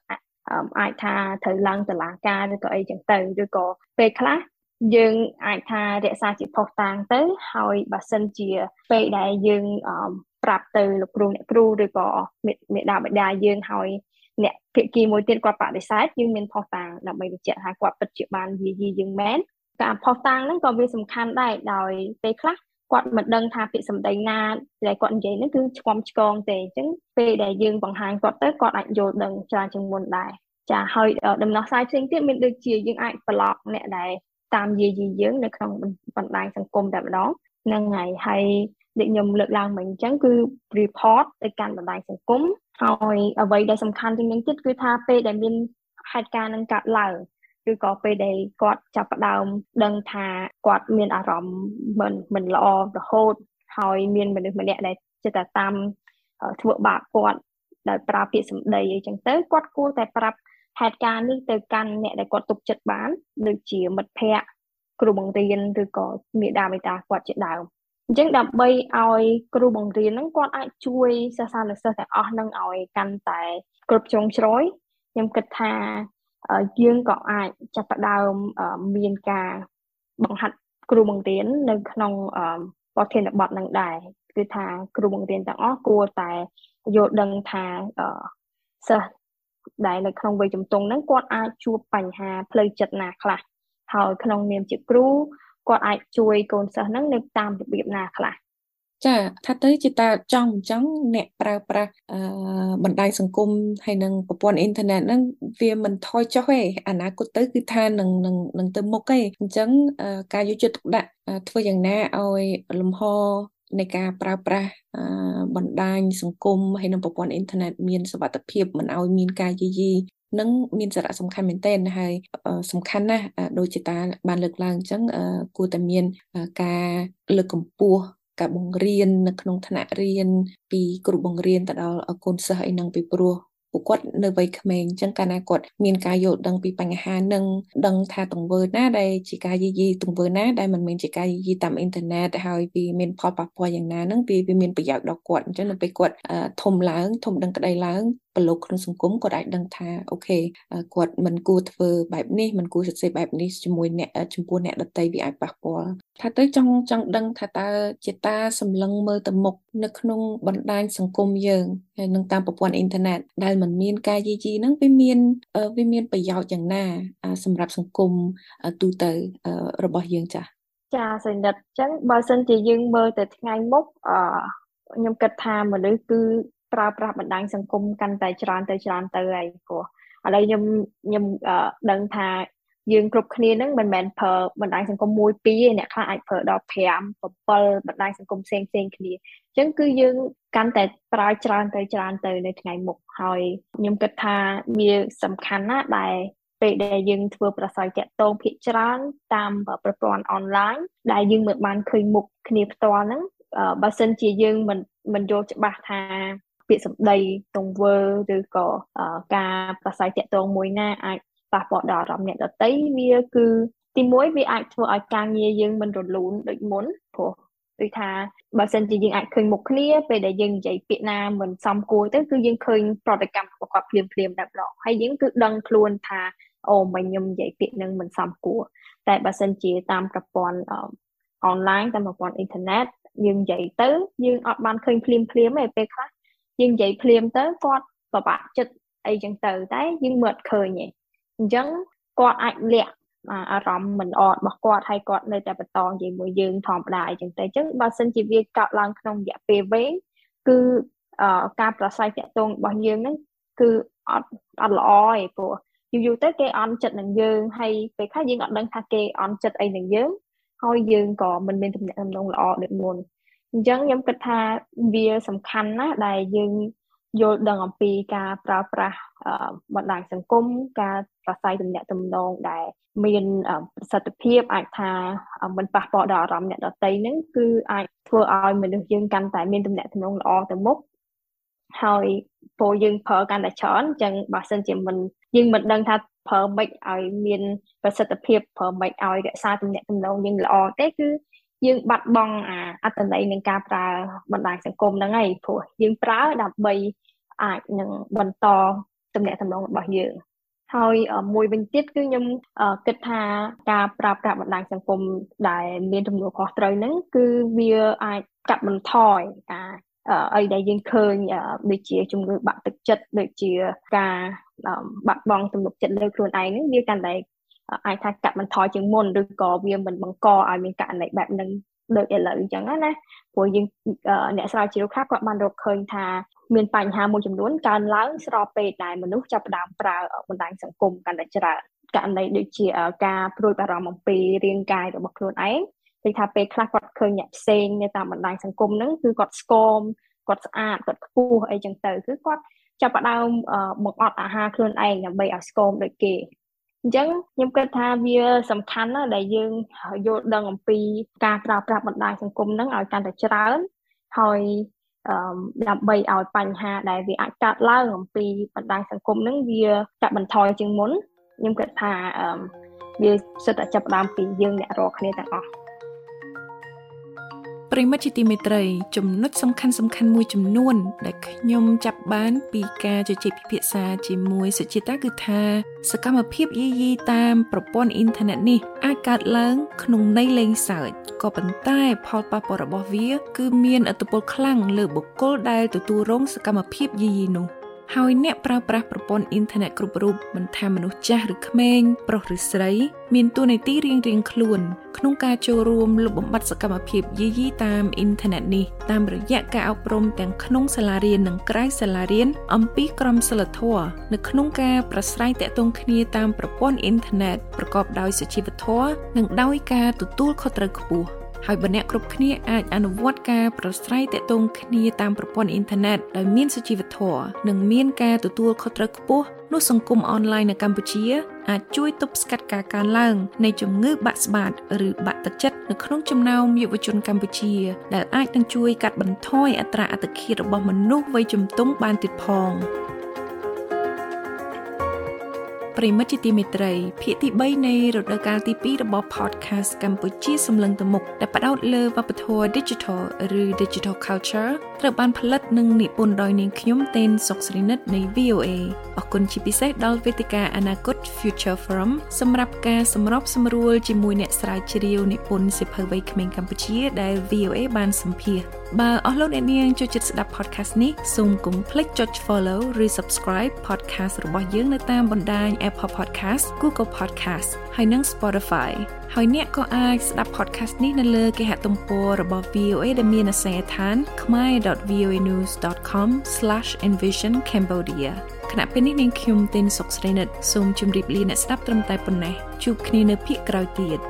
អាចថាត្រូវឡើងតុលាការឬក៏អីចឹងទៅឬក៏ពេលខ្លះយើងអាចថារក្សាជាផុសតាងទៅហើយបើសិនជាពេលដែលយើងប្រាប់ទៅលោកគ្រូអ្នកគ្រូឬក៏មេដាបេដាយើងហើយអ្នកភាគីមួយទៀតគាត់បដិសេធយើងមានផុសតាងដើម្បីបញ្ជាក់ថាគាត់ពិតជាបានយាយីយើងមែនការផុសតាងហ្នឹងក៏វាសំខាន់ដែរដោយពេលខ្លះគាត់មិនដឹងថាពាក្យសម្ដីណាដែលគាត់និយាយហ្នឹងគឺឆ្គាំឆ្គងទេអញ្ចឹងពេលដែលយើងបង្ហាញគាត់ទៅគាត់អាចយល់ដឹងច្រើនជាងមុនដែរចាហើយដំណោះស្រាយផ្សេងទៀតមានដូចជាយើងអាចប្លុកអ្នកដែលតាមយាយីយើងនៅក្នុងបណ្ដាញសង្គមតែម្ដងហ្នឹងហើយហើយដែលខ្ញុំលើកឡើងមិញអញ្ចឹងគឺ report ទៅកាន់បណ្ដាញសង្គមហើយអ្វីដែលសំខាន់ជាងនេះទៀតគឺថាពេលដែលមានហេតុការណ៍នឹងកើតឡើងឬក៏ពេលដែលគាត់ចាប់ផ្ដើមដឹងថាគាត់មានអារម្មណ៍មិនមិនល្អរហូតហើយមានមនុស្សម្នាក់ដែលចិត្តតែតាមធ្វើបាបគាត់ដោយប្រើពាក្យសម្ដីអីចឹងទៅគាត់គួរតែប្រាប់ហេតុការណ៍នេះទៅកាន់អ្នកដែលគាត់ទុកចិត្តបានដូចជាមិត្តភ័ក្តិគ្រូបង្រៀនឬក៏មេដាបេតាគាត់ជាដើមអញ្ចឹងដើម្បីឲ្យគ្រូបង្រៀនហ្នឹងគាត់អាចជួយសិស្សានុសិស្សទាំងអស់ហ្នឹងឲ្យកាន់តែគ្រប់ជ្រុងជ្រោយខ្ញុំគិតថាយើងក៏អាចចាប់ផ្ដើមមានការបង្ហាត់គ្រូបង្រៀននៅក្នុងប្រធានបទហ្នឹងដែរគឺថាគ្រូបង្រៀនទាំងអស់គួរតែយល់ដឹងថាសិស្សដែលនៅក្នុងវ័យជំទង់ហ្នឹងគាត់អាចជួបបញ្ហាផ្លូវចិត្តណាខ្លះហើយក្នុងនាមជាគ្រូគាត់អាចជួយកូនសិស្សហ្នឹងនៅតាមរបៀបណាខ្លះចាថាទៅជាតើចង់អញ្ចឹងអ្នកប្រើប្រាស់អឺបណ្ដាញសង្គមហើយនឹងប្រព័ន្ធអ៊ីនធឺណិតហ្នឹងវាមិនថយចុះទេអនាគតទៅគឺថានឹងនឹងនឹងទៅមុខទេអញ្ចឹងការយកចិត្តទុកដាក់ធ្វើយ៉ាងណាឲ្យលំហនៃការប្រើប្រាស់បណ្ដាញសង្គមហើយនិងប្រព័ន្ធអ៊ីនធឺណិតមានសុវត្ថិភាពមិនឲ្យមានការយាយីនឹងមានសារៈសំខាន់មែនទែនហើយសំខាន់ណាស់ដូចជាតាបានលើកឡើងអញ្ចឹងគួរតែមានការលើកកម្ពស់ការបង្រៀននៅក្នុងថ្នាក់រៀនពីគ្រូបង្រៀនទៅដល់កូនសិស្សអីហ្នឹងពីព្រោះពួកគាត់នៅវ័យក្មេងអញ្ចឹងកាលណាគាត់មានការយល់ដឹងពីបញ្ហានឹងដឹងថាទង្វើណាដែលជាការយាយីទង្វើណាដែលមិនមែនជាការយាយីតាមអ៊ីនធឺណិតហើយវាមានផលប៉ះពាល់យ៉ាងណាហ្នឹងវាវាមានប្រយោជន៍ដល់គាត់អញ្ចឹងនៅពេលគាត់ធំឡើងធំដឹងក្តីឡើងប្រឡូកក្នុងសង្គមគាត់អាចដឹងថាអូខេគាត់មិនគួរធ្វើបែបនេះមិនគួរសរសេរបែបនេះជាមួយអ្នកចំពោះអ្នកដទៃវាអាចប៉ះពាល់ថាទៅចង់ចង់ដឹងថាតើជាតាសម្លឹងមើលទៅមុខនៅក្នុងបណ្ដាញសង្គមយើងហើយនឹងតាមប្រព័ន្ធអ៊ីនធឺណិតដែលមិនមានការយាយីហ្នឹងវាមានវាមានប្រយោជន៍យ៉ាងណាសម្រាប់សង្គមទូទៅរបស់យើងចា៎ចាសនិតអញ្ចឹងបើសិនជាយើងមើលទៅថ្ងៃមុខអឺខ្ញុំគិតថាមនុស្សគឺប្រើប្រាស់បណ្ដាញសង្គមកាន់តែច្រើនទៅច្រើនទៅហើយព្រោះឥឡូវខ្ញុំខ្ញុំដឹងថាយើងគ្រប់គ្នានឹងមិនមែនប្រើបណ្ដាញសង្គមមួយពីរទេអ្នកខ្លះអាចប្រើដល់ប្រាំ bảyបណ្ដាញសង្គមផ្សេងផ្សេងគ្នាអញ្ចឹងគឺយើងកាន់តែប្រើច្រើនទៅច្រើនទៅនៅថ្ងៃមុខហើយខ្ញុំគិតថាវាសំខាន់ណាស់ដែលពេលដែលយើងធ្វើប្រស័យតាក់ទងភាគច្រើនតាមប្រព័ន្ធអនឡាញដែលយើងមិនបានឃើញមុខគ្នាផ្ទាល់ហ្នឹងបើសិនជាយើងមិនមិនយល់ច្បាស់ថាពាក្យសម្ដីទង្វើឬក៏ការប្រស័យតាក់ទងមួយណាអាចប៉ះពាល់ដល់អារម្មណ៍អ្នកដទៃវាគឺទីមួយវាអាចធ្វើឲ្យការងារយើងមិនរលូនដូចមុនព្រោះដូចថាបើសិនជាយើងអាចឃើញមុខគ្នាពេលដែលយើងនិយាយពាក្យណាមិនសមគួរទៅគឺយើងឃើញប្រតិកម្មរបស់គាត់ភ្លាមភ្លាមតែម្ដងហើយយើងគឺដឹងខ្លួនថាអូមិនខ្ញុំនិយាយពាក្យនឹងមិនសមគួរតែបើសិនជាតាមប្រព័ន្ធអនឡាញតាមប្រព័ន្ធអ៊ីនធឺណិតយើងនិយាយទៅយើងអត់បានឃើញភ្លាមភ្លាមទេពេលខ្លះយើងនិយាយភ្លាមទៅគាត់ពិបាកចិត្តអីចឹងទៅតែយើងមើលអត់ឃើញទេអញ្ចឹងគាត់អាចលាក់អារម្មណ៍មិនល្អរបស់គាត់ហើយគាត់នៅតែបន្តនិយាយមួយយើងធម្មតាអីចឹងទៅអញ្ចឹងបើសិនជាវាកើតឡើងក្នុងរយៈពេលវែងគឺការប្រស័យតាក់ទងរបស់យើងហ្នឹងគឺអត់អត់ល្អទេព្រោះយូរយូរទៅគេអន់ចិត្តនឹងយើងហើយពេលខ្លះយើងអត់ដឹងថាគេអន់ចិត្តអីនឹងយើងហើយយើងក៏មិនមានទំនាក់ទំនងល្អដូចមុនអញ្ចឹងខ្ញុំគិតថាវាសំខាន់ណាស់ដែលយើងយល់ដឹងអំពីការប្រើប្រាស់បណ្ដាញសង្គមការប្រស័យទំនាក់ទំនងដែលមានប្រសិទ្ធភាពអាចថាមិនប៉ះពាល់ដល់អារម្មណ៍អ្នកដទៃហ្នឹងគឺអាចធ្វើឲ្យមនុស្សយើងកាន់តែមានទំនាក់ទំនងល្អទៅមុខហើយព្រោះយើងប្រើកាន់តែច្រើនអញ្ចឹងបើសិនជាមិនយើងមិនដឹងថាប្រើម៉េចឲ្យមានប្រសិទ្ធភាពប្រើម៉េចឲ្យរក្សាទំនាក់ទំនងយើងល្អទេគឺយើងបាត់បង់អាអត្ថន័យនៃការប្រើបណ្ដាញសង្គមហ្នឹងហើយព្រោះយើងប្រើដើម្បីអាចនឹងបន្តទំនាក់ទំនងរបស់យើងហើយមួយវិញទៀតគឺខ្ញុំគិតថាការប្រើប្រាស់បណ្ដាញសង្គមដែលមានទំនួលខុសត្រូវហ្នឹងគឺវាអាចកាត់បន្ថយការអីដែលយើងឃើញដូចជាជំងឺបាក់ទឹកចិត្តដូចជាការបាត់បង់ទំនុកចិត្តលើខ្លួនឯងហ្នឹងវាកាន់តែអាចថាកាត់បន្ថយជាងមុនឬក៏វាមិនបង្កឲ្យមានករណីបែបហ្នឹងដូចឥឡូវអញ្ចឹងណាព្រោះយើងអ្នកស្រាវជ្រាវខ្លះគាត់បានរកឃើញថាមានបញ្ហាមួយចំនួនកើនឡើងស្របពេលដែលមនុស្សចាប់ផ្ដើមប្រើបណ្ដាញសង្គមកាន់តែច្រើនករណីដូចជាការព្រួយបារម្ភអំពីរាងកាយរបស់ខ្លួនឯងដូចថាពេលខ្លះគាត់ឃើញអ្នកផ្សេងនៅតាមបណ្ដាញសង្គមហ្នឹងគឺគាត់ស្គមគាត់ស្អាតគាត់ខ្ពស់អីចឹងទៅគឺគាត់ចាប់ផ្ដើមបង្អត់អាហារខ្លួនឯងដើម្បីឲ្យស្គមដូចគេអញ្ចឹងខ្ញុំគិតថាវាសំខាន់ណាស់ដែលយើងយល់ដឹងអំពីការប្រើប្រាស់បណ្ដាញសង្គមហ្នឹងឲ្យកាន់តែច្រើនហើយដើម្បីឲ្យបញ្ហាដែលវាអាចកើតឡើងអំពីបណ្ដាញសង្គមហ្នឹងវាកាត់បន្ថយជាងមុនខ្ញុំគិតថាវាសិតតែចាប់ផ្ដើមពីយើងអ្នករាល់គ្នាទាំងអស់ប្រិមិត្តជាទីមេត្រីចំណុចសំខាន់សំខាន់មួយចំនួនដែលខ្ញុំចាប់បានពីការជជែកពិភាក្សាជាមួយសុជាតាគឺថាសកម្មភាពយាយីតាមប្រព័ន្ធអ៊ីនធឺណិតនេះអាចកើតឡើងក្នុងន័យលេងសើចក៏ប៉ុន្តែផលប៉ះពាល់របស់វាគឺមានឥទ្ធិពលខ្លាំងលើបុគ្គលដែលទទួលរងសកម្មភាពយាយីនោះហើយអ្នកប្រើប្រាស់ប្រព័ន្ធអ៊ីនធឺណិតគ្រប់រូបមិនថាមនុស្សចាស់ឬក្មេងប្រុសឬស្រីមានតួនាទីរៀងៗខ្លួនក្នុងការចូលរួមលុបបំបាត់សកម្មភាពយាយីតាមអ៊ីនធឺណិតនេះតាមរយៈការអប់រំទាំងក្នុងសាលារៀននិងក្រៅសាលារៀនអំពីក្រមសីលធម៌នៅក្នុងការប្រស្រ័យទាក់ទងគ្នាតាមប្រព័ន្ធអ៊ីនធឺណិតប្រកបដោយសុជីវធម៌និងដោយការទទួលខុសត្រូវខ្ពស់ហើយបើអ្នកគ្រប់គ្នាអាចអនុវត្តការប្រស្រ័យទាក់ទងគ្នាតាមប្រព័ន្ធអ៊ីនធឺណិតដោយមានសុជីវធម៌និងមានការទទួលខុសត្រូវខ្ពស់នោះសង្គមអនឡាញនៅកម្ពុជាអាចជួយទប់ស្កាត់ការកើនឡើងនៃជំងឺបាក់ស្បាតឬបាក់ទឹកចិត្តនៅក្នុងចំណោមយុវជនកម្ពុជាដែលអាចនឹងជួយកាត់បន្ថយអត្រាអត្តឃាតរបស់មនុស្សវ័យជំទង់បានទៀតផងប្រិមិត្តជាទីមេត្រីភាគទីបីនៃរដូវកាលទីពីររបស់ podcast កម្ពុជាសម្លឹងទៅមុខដែលផ្ដោតលើវប្បធម៌ Digital ឬ Digital Culture ត្រូវបានផលិតនិងនិពន្ធដោយនាងខ្ញុំតេនសុកស្រីនិតនៃ វី អូ េ អរគុណជាពិសេសដល់វេទិកាអនាគត Future Forum សម្រាប់ការសម្របសម្រួលជាមួយអ្នកស្រាវជ្រាវនិពន្ធសៀវភៅវ័យក្មេងកម្ពុជាដែល វី អូ េ បានសម្ភាសន៍បើអស់លោកអ្នកនាងចូលចិត្តស្ដាប់ podcast នេះសូមកុំភ្លេចចុច follow ឬ subscribe podcast របស់យើងនៅតាមបណ្ដាញ Apple Podcast, Google Podcast ហើយនិង Spotify ហើយអ្នកក៏អាចស្ដាប់ podcast នេះនៅលើគេហទំព័ររបស់ វី អូ េ ដែលមានអាសយដ្ឋាន ខមៀរ ដត វី អូ េ news ដត com ស្លាស envision cambodia ខណៈពេលនេះនាងខ្ញុំតេនសុកស្រីនិតសូមជម្រាបលាអ្នកស្ដាប់ត្រឹមតែប៉ុណ្ណេះជួបគ្នានៅភាគក្រោយទៀត